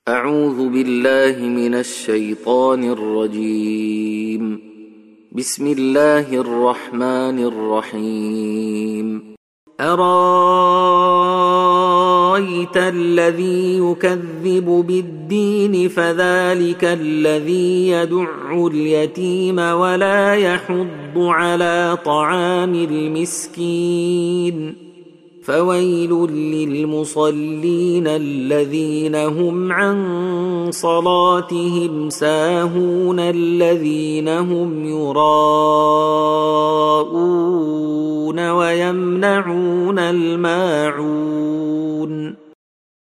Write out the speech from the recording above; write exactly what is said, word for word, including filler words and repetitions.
أعوذ بالله من الشيطان الرجيم. بسم الله الرحمن الرحيم. أرأيت الذي يكذب بالدين فذلك الذي يدع اليتيم ولا يحض على طعام المسكين فويل للمصلين الذين هم عن صلاتهم ساهون الذين هم يراءون ويمنعون الماعون